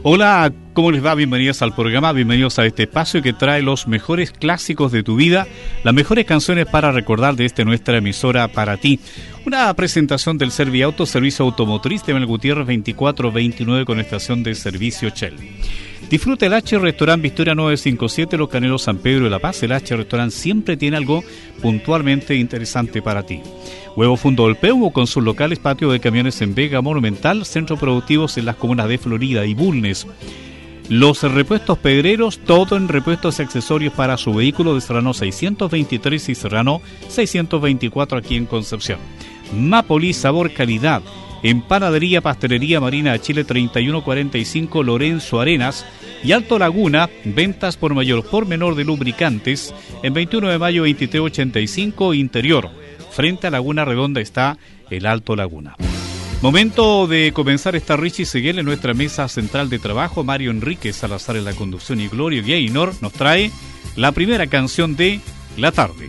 Hola, ¿cómo les va? Bienvenidos al programa, bienvenidos a este espacio que trae los mejores clásicos de tu vida, las mejores canciones para recordar de nuestra emisora para ti. Una presentación del Serviauto, servicio automotriz de Mel Gutiérrez 2429 con estación de servicio Shell. Disfruta el H Restaurant Victoria 957, Los Canelos, San Pedro de la Paz. El H Restaurant siempre tiene algo puntualmente interesante para ti. Huevo Fundo del Peumo con sus locales, patio de camiones en Vega Monumental, centros productivos en las comunas de Florida y Bulnes. Los repuestos Pedreros, todo en repuestos y accesorios para su vehículo de Serrano 623 y Serrano 624 aquí en Concepción. Mapoli, sabor, calidad. En Panadería, Pastelería Marina de Chile 3145 Lorenzo Arenas y Alto Laguna, ventas por mayor por menor de lubricantes en 21 de mayo 2385 Interior. Frente a Laguna Redonda está el Alto Laguna. Momento de comenzar esta Richie Seguel en nuestra mesa central de trabajo. Mario Enrique Salazar en la conducción y Gloria Gaynor nos trae la primera canción de la tarde.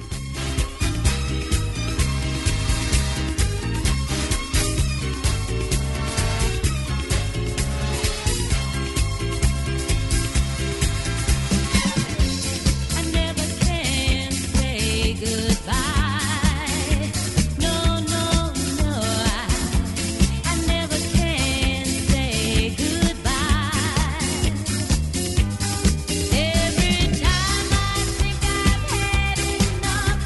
Every time I think I've had enough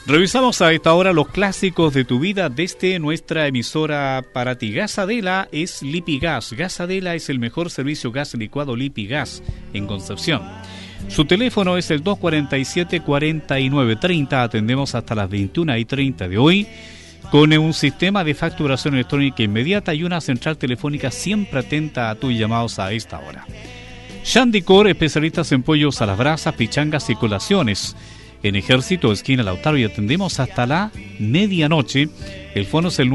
Revisamos a esta hora los clásicos de tu vida desde nuestra emisora para ti. Gas Adela es Lipigas. Gas Adela es el mejor servicio gas licuado Lipigas en Concepción. Su teléfono es el 247-4930. Atendemos hasta las 21:30 de hoy con un sistema de facturación electrónica inmediata y una central telefónica siempre atenta a tus llamados a esta hora. Shandicor, especialistas en pollos a las brasas, pichangas y colaciones. En Ejército, esquina Lautaro, y atendemos hasta la medianoche. El fono es el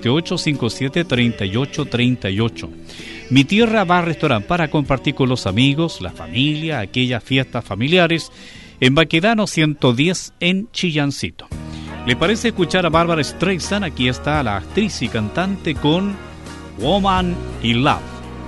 978-57-3838. Mi Tierra Bar Restaurant para compartir con los amigos, la familia, aquellas fiestas familiares. En Baquedano 110 en Chillancito. ¿Le parece escuchar a Barbara Streisand? Aquí está la actriz y cantante con Woman in Love.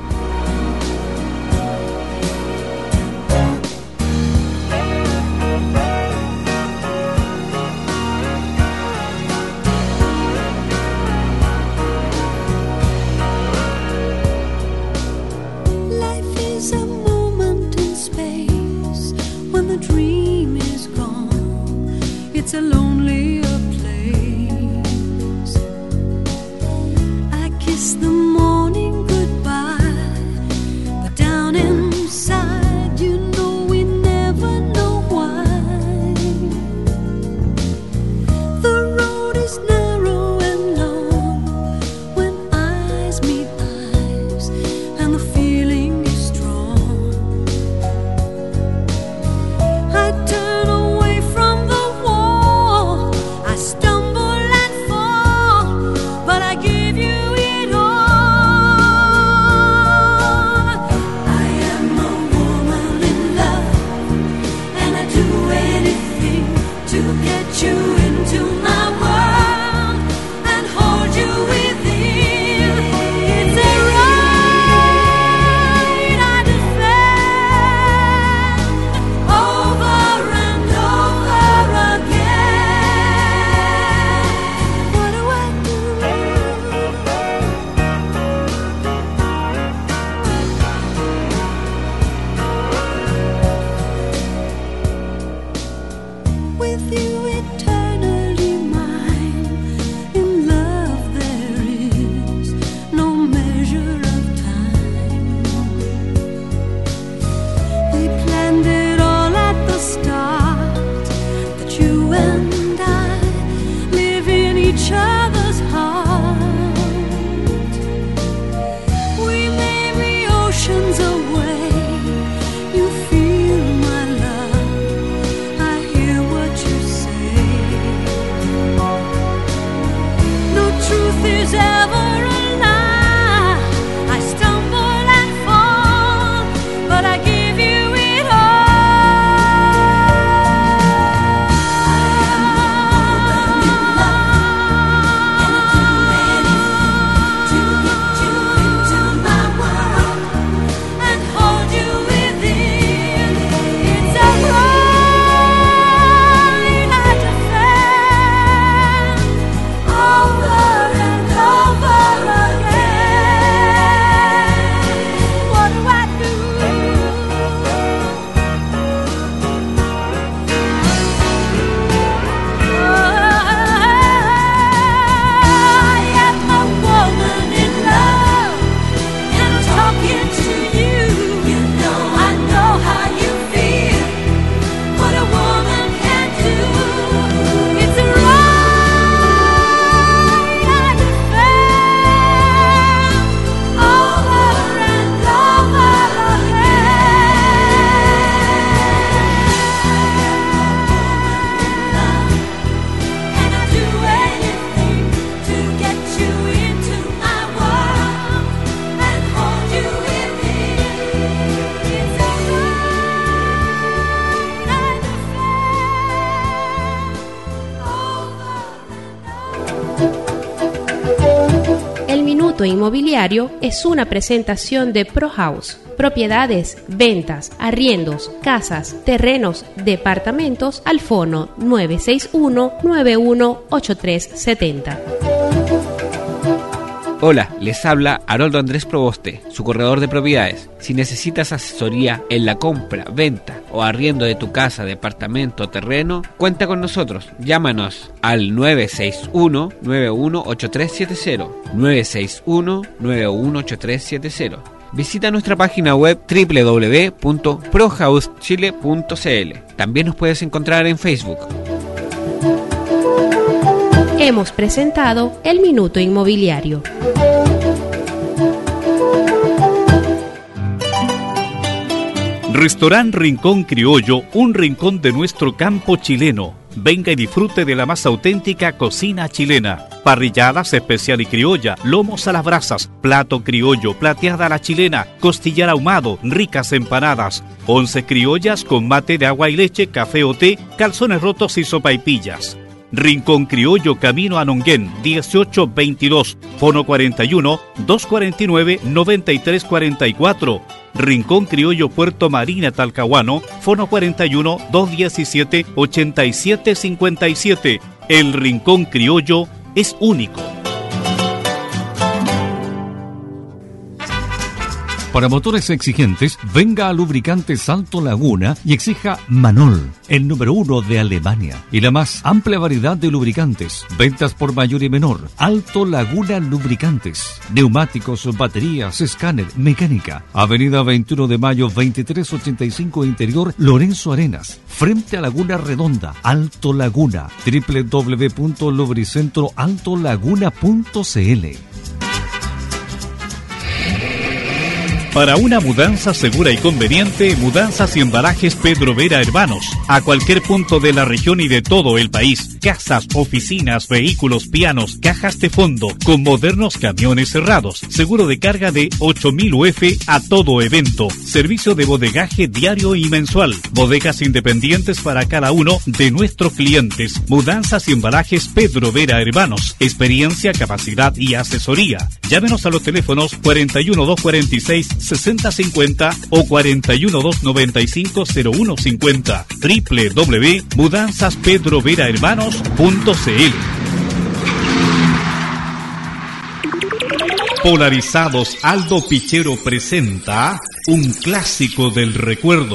It's a lonelier place. I kiss the morning goodbye, but down inside, you know we never know why. The road is narrow and long when eyes meet eyes, and the feeling is strong. I turn away from the I stumble and fall, but I give you it all. I am a woman in love, and I do anything to get you into my world and hold you within. It's a right I defend over and over again. With you eternally mine, in love there is no measure of time. We planned it all at the start, that you and I live in each other's heart. We may be oceans away, you feel my love, I hear what you say. No truth is ever a lie. I stumble and fall, but I give you it Inmobiliario es una presentación de Pro House. Propiedades, ventas, arriendos, casas, terrenos, departamentos al fono 961-918370. Hola, les habla Haroldo Andrés Proboste, su corredor de propiedades. Si necesitas asesoría en la compra, venta o arriendo de tu casa, departamento o terreno, cuenta con nosotros. Llámanos al 961-918370. 961-918370. Visita nuestra página web www.prohousechile.cl. También nos puedes encontrar en Facebook. Hemos presentado El Minuto Inmobiliario. Restaurant Rincón Criollo, un rincón de nuestro campo chileno. Venga y disfrute de la más auténtica cocina chilena. Parrilladas especial y criolla, lomos a las brasas, plato criollo, plateada a la chilena, costillar ahumado, ricas empanadas, 11 criollas con mate de agua y leche, café o té, calzones rotos y sopaipillas. Rincón Criollo, camino a Nonguén, 1822, fono 41-249-9344. Rincón Criollo, Puerto Marina, Talcahuano, fono 41-217-8757. El Rincón Criollo es único. Para motores exigentes, venga a Lubricantes Alto Laguna y exija Manol, el número 1 de Alemania. Y la más amplia variedad de lubricantes. Ventas por mayor y menor. Alto Laguna Lubricantes. Neumáticos, baterías, escáner, mecánica. Avenida 21 de Mayo, 2385 Interior, Lorenzo Arenas. Frente a Laguna Redonda, Alto Laguna. www.lubricentroaltolaguna.cl. Para una mudanza segura y conveniente, Mudanzas y Embalajes Pedro Vera Hermanos. A cualquier punto de la región y de todo el país. Casas, oficinas, vehículos, pianos, cajas de fondo, con modernos camiones cerrados. Seguro de carga de 8000 UF a todo evento. Servicio de bodegaje diario y mensual. Bodegas independientes para cada uno de nuestros clientes. Mudanzas y Embalajes Pedro Vera Hermanos. Experiencia, capacidad y asesoría. Llámenos a los teléfonos 41-246-6050 o 41-295-0150. www.mudanzaspedroverahermanos.cl. Polarizados Aldo Pichero presenta un clásico del recuerdo.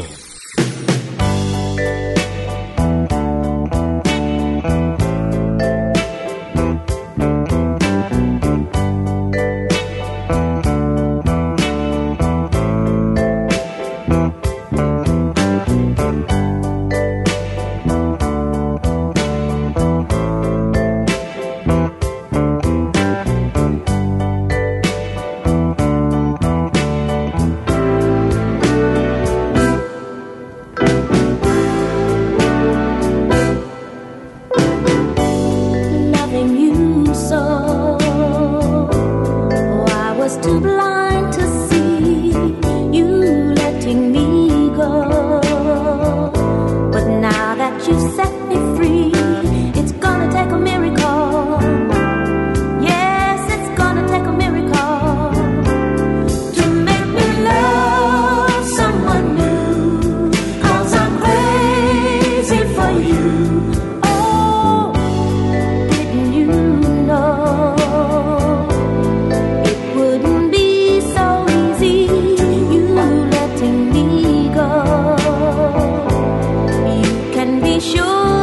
Sure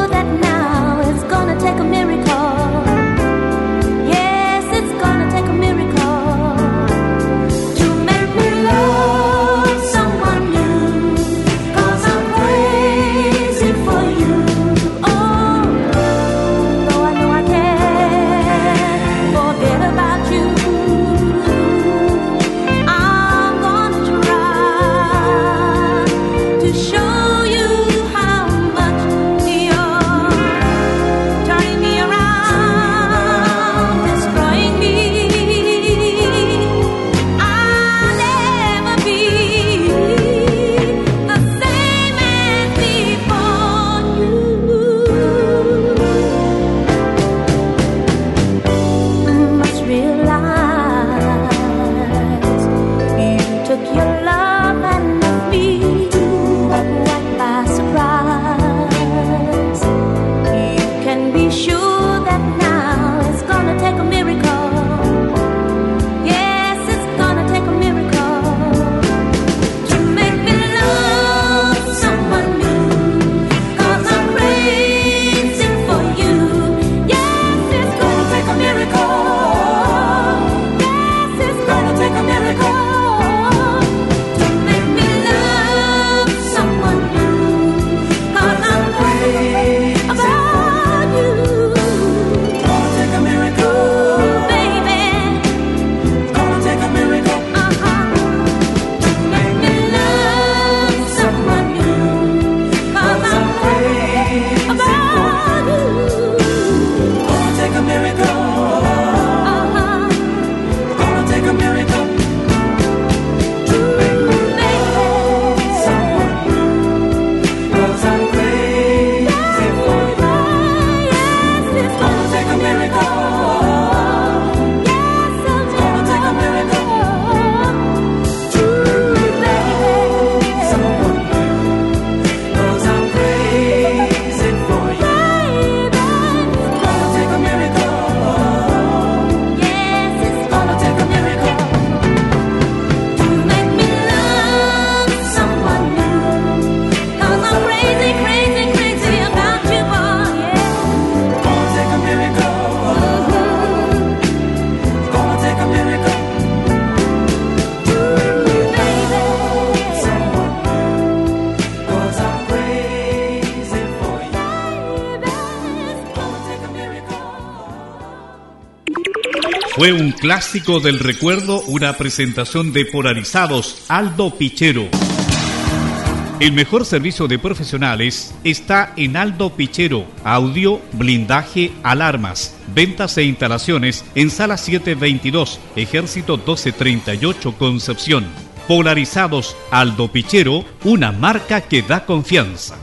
Fue un clásico del recuerdo, una presentación de Polarizados, Aldo Pichero. El mejor servicio de profesionales está en Aldo Pichero. Audio, blindaje, alarmas, ventas e instalaciones en Sala 722, Ejército 1238, Concepción. Polarizados, Aldo Pichero, una marca que da confianza.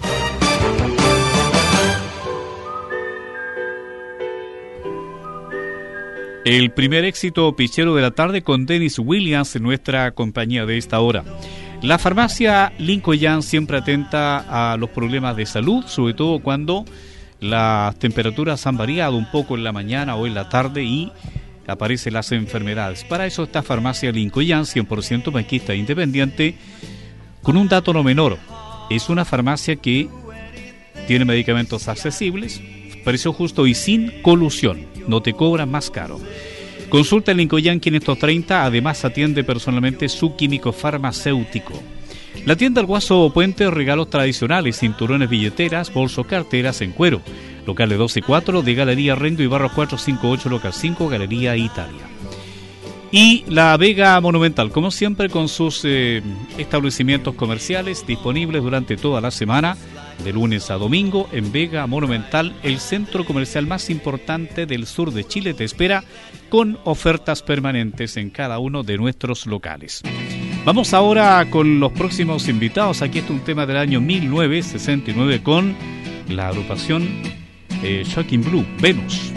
El primer éxito pichero de la tarde con Dennis Williams en nuestra compañía de esta hora. La farmacia Lincoln siempre atenta a los problemas de salud, sobre todo cuando las temperaturas han variado un poco en la mañana o en la tarde y aparecen las enfermedades. Para eso está farmacia Lincoln, 100% banquista independiente, con un dato no menor. Es una farmacia que tiene medicamentos accesibles, precio justo y sin colusión. No te cobran más caro. Consulta en Lincoln 530, además atiende personalmente su químico farmacéutico. La tienda El Guaso Puente, regalos tradicionales, cinturones, billeteras, bolsos, carteras en cuero. Locales 12 y 4 de Galería Rengo y Barros 458, local 5, Galería Italia. Y La Vega Monumental, como siempre, con sus establecimientos comerciales disponibles durante toda la semana, de lunes a domingo. En Vega Monumental, el centro comercial más importante del sur de Chile, te espera con ofertas permanentes en cada uno de nuestros locales. Vamos ahora con los próximos invitados. Aquí está un tema del año 1969 con la agrupación Shocking Blue, Venus.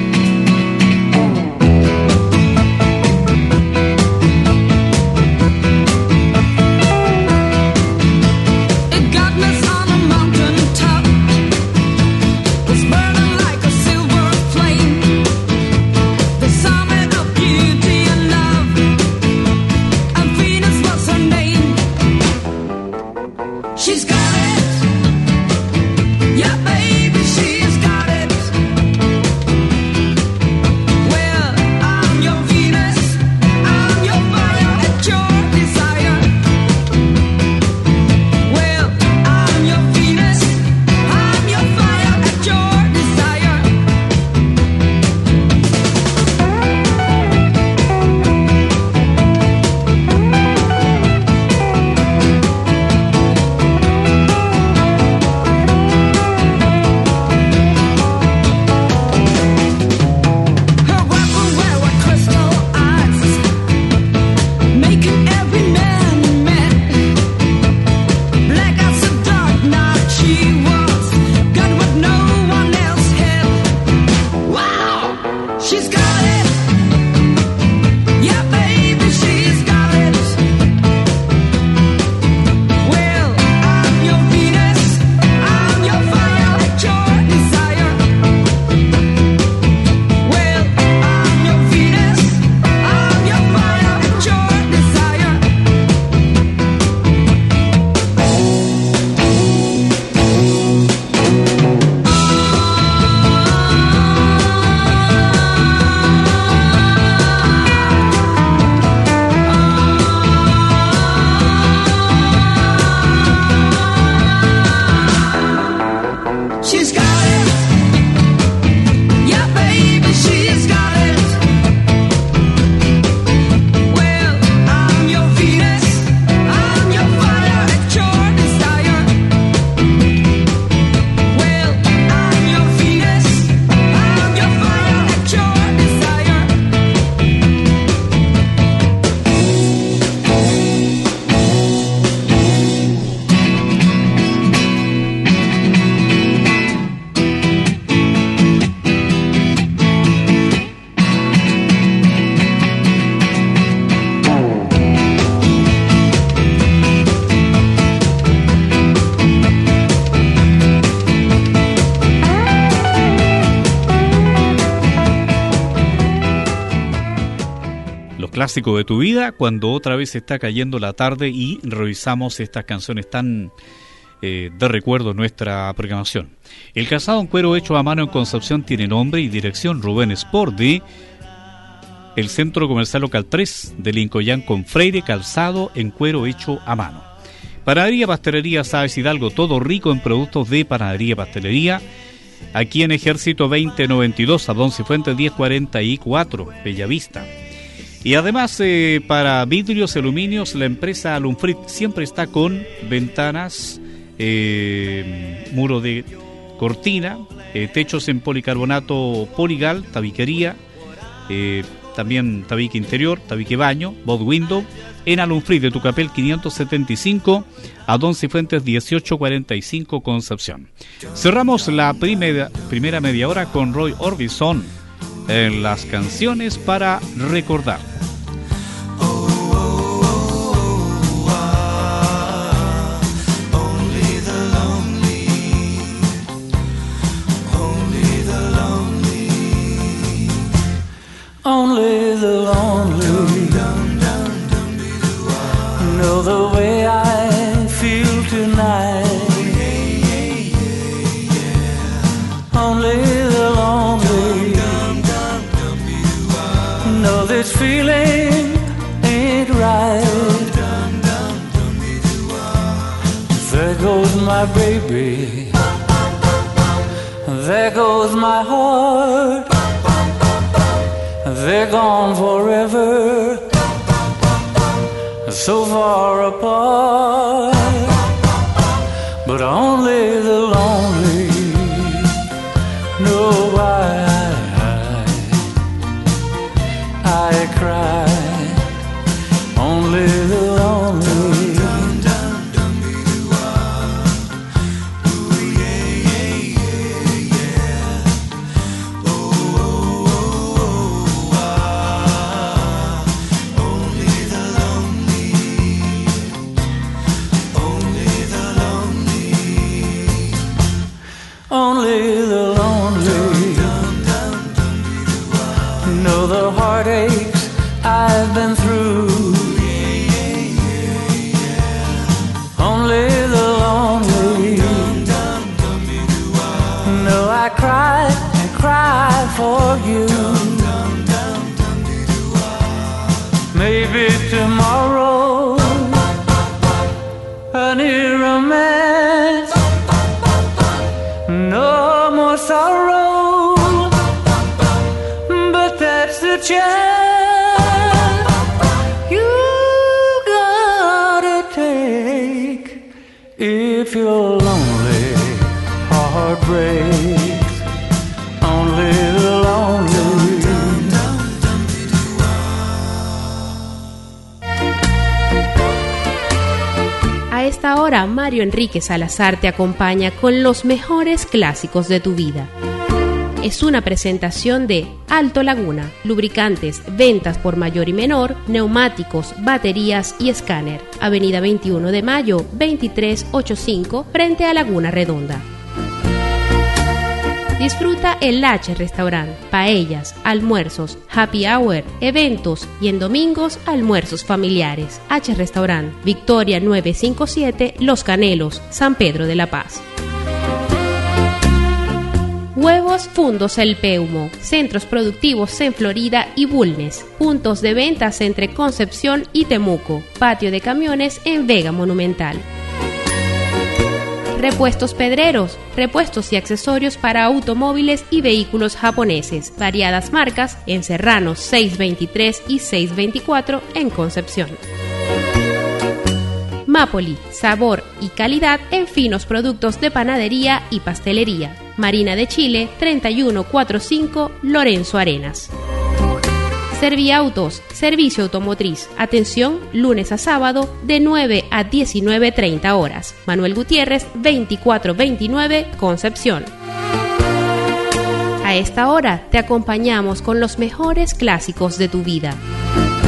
She's got it, yeah, baby, she's got it. clásico de tu vida, cuando otra vez está cayendo la tarde y revisamos estas canciones tan de recuerdo en nuestra programación. El calzado en cuero hecho a mano en Concepción tiene nombre y dirección Rubén Sport de el Centro Comercial Local 3 de Lincoln con Freire, calzado en cuero hecho a mano. Panadería, pastelería, Sáez Hidalgo, todo rico en productos de panadería, pastelería. aquí en Ejército 2092, a Don Cifuentes 1044, Bellavista. Y además, para vidrios y aluminios, la empresa Alumfrit siempre está con ventanas, muro de cortina, techos en policarbonato Poligal, tabiquería, también tabique interior, tabique baño, bob window, en Alumfrit de Tucapel 575, a Don Cifuentes 1845, Concepción. Cerramos la primera media hora con Roy Orbison en las canciones para recordar. Only the lonely know the way I feel tonight. Only the lonely know this feeling ain't right. There goes my baby, there goes my heart. They're gone forever, so far apart. But only the lonely know why I cry. Only the lonely. Only the lonely know the heartaches I've been through. Only the lonely know I cried and cried for you. Maybe tomorrow a new romance. No more sorrow, but that's the chance you gotta take. If your lonely heart breaks, only the lonely. A esta hora, Mario Enrique Salazar te acompaña con los mejores clásicos de tu vida. Es una presentación de Alto Laguna, lubricantes, ventas por mayor y menor, neumáticos, baterías y escáner. Avenida 21 de Mayo, 2385, frente a Laguna Redonda. Disfruta el H Restaurant, paellas, almuerzos, happy hour, eventos y en domingos almuerzos familiares. H Restaurant, Victoria 957, Los Canelos, San Pedro de la Paz. Huevos Fundos El Peumo, centros productivos en Florida y Bulnes, puntos de ventas entre Concepción y Temuco, patio de camiones en Vega Monumental. Repuestos Pedreros, repuestos y accesorios para automóviles y vehículos japoneses, variadas marcas en Serrano 623 y 624 en Concepción. Mapoli, sabor y calidad en finos productos de panadería y pastelería. Marina de Chile 3145, Lorenzo Arenas. Serviautos, servicio automotriz. Atención, lunes a sábado de 9 a 19:30 horas. Manuel Gutiérrez, 2429, Concepción. A esta hora te acompañamos con los mejores clásicos de tu vida.